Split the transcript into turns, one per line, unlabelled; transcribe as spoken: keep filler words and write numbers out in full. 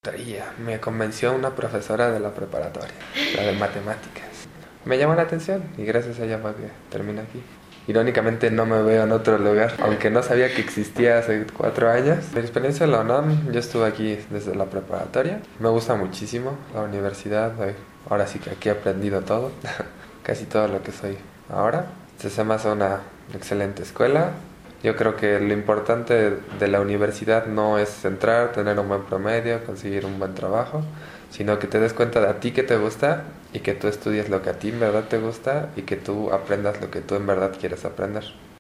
Traía, me convenció una profesora de la preparatoria, la de matemáticas. Me llamó la atención y gracias a ella fue que terminé aquí. Irónicamente no me veo en otro lugar, aunque no sabía que existía hace cuatro años. Mi experiencia en la UNAM, yo estuve aquí desde la preparatoria. Me gusta muchísimo la universidad, ahora sí que aquí he aprendido todo, casi todo lo que soy ahora. Se me hace una excelente escuela. Yo creo que lo importante de la universidad no es entrar, tener un buen promedio, conseguir un buen trabajo, sino que te des cuenta de a ti que te gusta y que tú estudies lo que a ti en verdad te gusta y que tú aprendas lo que tú en verdad quieres aprender.